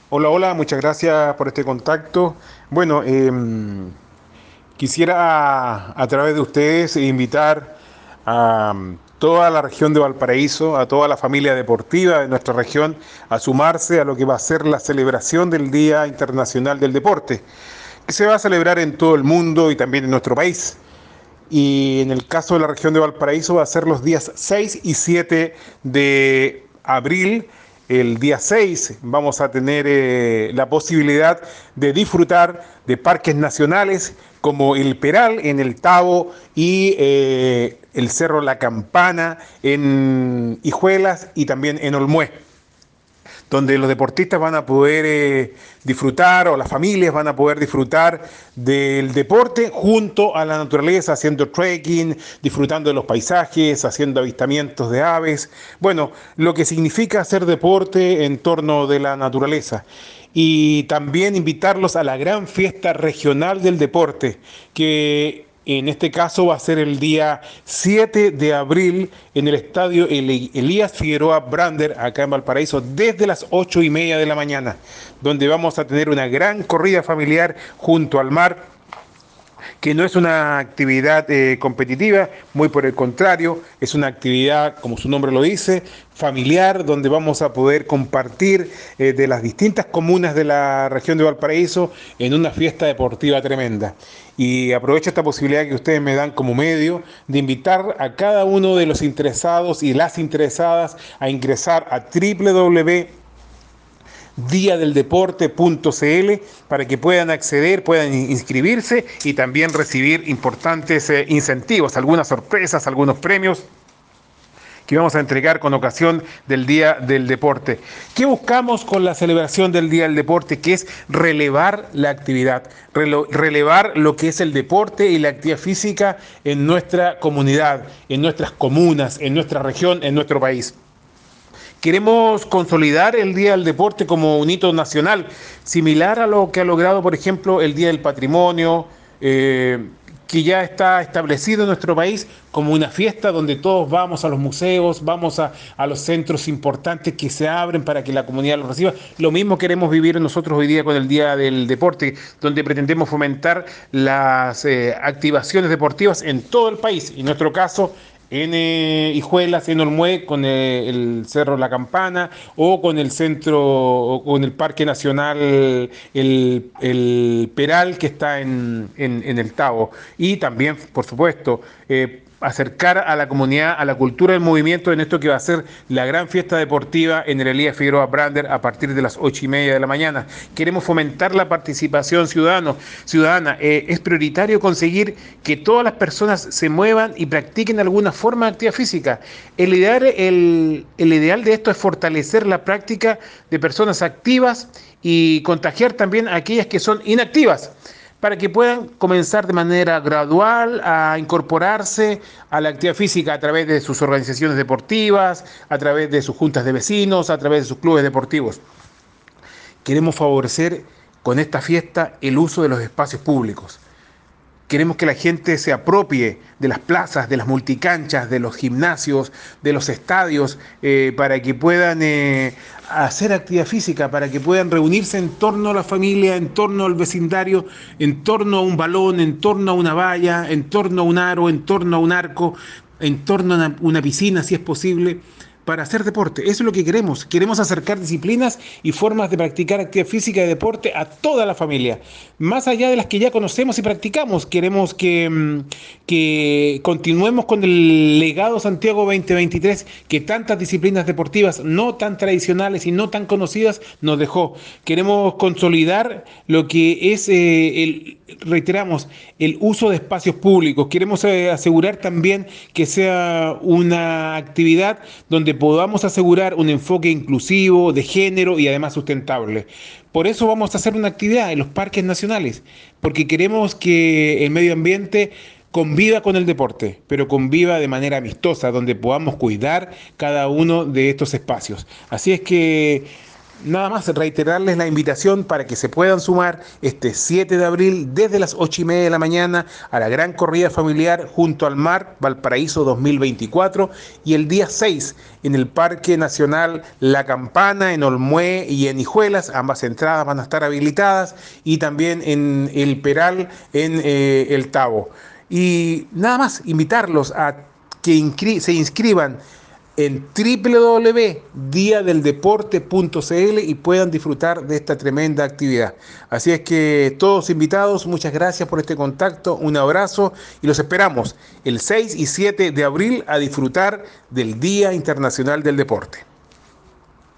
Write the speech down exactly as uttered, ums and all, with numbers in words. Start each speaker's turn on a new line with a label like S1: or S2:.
S1: Hola, hola, muchas gracias por este contacto. Bueno, em, quisiera a, a través de ustedes invitar a mm, toda la región de Valparaíso, a toda la familia deportiva de nuestra región, a sumarse a lo que va a ser la celebración del Día Internacional del Deporte, que se va a celebrar en todo el mundo y también en nuestro país. Y en el caso de la región de Valparaíso va a ser los días seis y siete de abril. El día seis vamos a tener eh, la posibilidad de disfrutar de parques nacionales como el Peral en el Tabo y eh, el Cerro La Campana en Hijuelas y también en Olmué, donde los deportistas van a poder eh, disfrutar, o las familias van a poder disfrutar del deporte junto a la naturaleza, haciendo trekking, disfrutando de los paisajes, haciendo avistamientos de aves. Bueno, lo que significa hacer deporte en torno de la naturaleza. Y también invitarlos a la gran fiesta regional del deporte, que en este caso va a ser el día siete de abril en el estadio Elías Figueroa Brander, acá en Valparaíso, desde las ocho y media de la mañana, donde vamos a tener una gran corrida familiar junto al mar, que no es una actividad eh, competitiva, muy por el contrario, es una actividad, como su nombre lo dice, familiar, donde vamos a poder compartir eh, de las distintas comunas de la región de Valparaíso en una fiesta deportiva tremenda. Y aprovecho esta posibilidad que ustedes me dan como medio de invitar a cada uno de los interesados y las interesadas a ingresar a w w w día del deporte punto c l para que puedan acceder, puedan inscribirse y también recibir importantes eh, incentivos, algunas sorpresas, algunos premios que vamos a entregar con ocasión del Día del Deporte. ¿Qué buscamos con la celebración del Día del Deporte? Que es relevar la actividad, relo- relevar lo que es el deporte y la actividad física en nuestra comunidad, en nuestras comunas, en nuestra región, en nuestro país. Queremos consolidar el Día del Deporte como un hito nacional, similar a lo que ha logrado, por ejemplo, el Día del Patrimonio, eh, que ya está establecido en nuestro país como una fiesta donde todos vamos a los museos, vamos a, a los centros importantes que se abren para que la comunidad los reciba. Lo mismo queremos vivir nosotros hoy día con el Día del Deporte, donde pretendemos fomentar las eh, activaciones deportivas en todo el país. En nuestro caso, en eh, Hijuelas, en Olmué, con eh, el Cerro La Campana, o con el centro, o con el Parque Nacional, el, el Peral, que está en, en, en el Tabo. Y también, por supuesto, eh, acercar a la comunidad a la cultura del movimiento en esto que va a ser la gran fiesta deportiva en el Elías Figueroa Brander a partir de las ocho y media de la mañana. Queremos fomentar la participación ciudadano, ciudadana. Eh, es prioritario conseguir que todas las personas se muevan y practiquen alguna forma de actividad física. El ideal, el, el ideal de esto es fortalecer la práctica de personas activas y contagiar también a aquellas que son inactivas, para que puedan comenzar de manera gradual a incorporarse a la actividad física a través de sus organizaciones deportivas, a través de sus juntas de vecinos, a través de sus clubes deportivos. Queremos favorecer con esta fiesta el uso de los espacios públicos. Queremos que la gente se apropie de las plazas, de las multicanchas, de los gimnasios, de los estadios, eh, para que puedan eh, hacer actividad física, para que puedan reunirse en torno a la familia, en torno al vecindario, en torno a un balón, en torno a una valla, en torno a un aro, en torno a un arco, en torno a una, una piscina, si es posible, para hacer deporte. Eso es lo que queremos. Queremos acercar disciplinas y formas de practicar actividad física y deporte a toda la familia, más allá de las que ya conocemos y practicamos. Queremos que, mm, que continuemos con el legado Santiago dos mil veintitrés, que tantas disciplinas deportivas no tan tradicionales y no tan conocidas nos dejó. Queremos consolidar lo que es, eh, el, reiteramos, el uso de espacios públicos. Queremos eh, asegurar también que sea una actividad donde podamos asegurar un enfoque inclusivo, de género y además sustentable. Por eso vamos a hacer una actividad en los parques nacionales, porque queremos que el medio ambiente conviva con el deporte, pero conviva de manera amistosa, donde podamos cuidar cada uno de estos espacios. Así es que Nada más reiterarles la invitación para que se puedan sumar este siete de abril desde las ocho y media de la mañana a la gran corrida familiar junto al mar Valparaíso dos mil veinticuatro, y el día seis en el Parque Nacional La Campana en Olmué y en Hijuelas. Ambas entradas van a estar habilitadas, y también en El Peral en eh, El Tabo. Y nada más invitarlos a que inscri se inscriban en w w w punto dia del deporte punto c l y puedan disfrutar de esta tremenda actividad. Así es que todos invitados, muchas gracias por este contacto, un abrazo, y los esperamos el seis y siete de abril a disfrutar del Día Internacional del Deporte.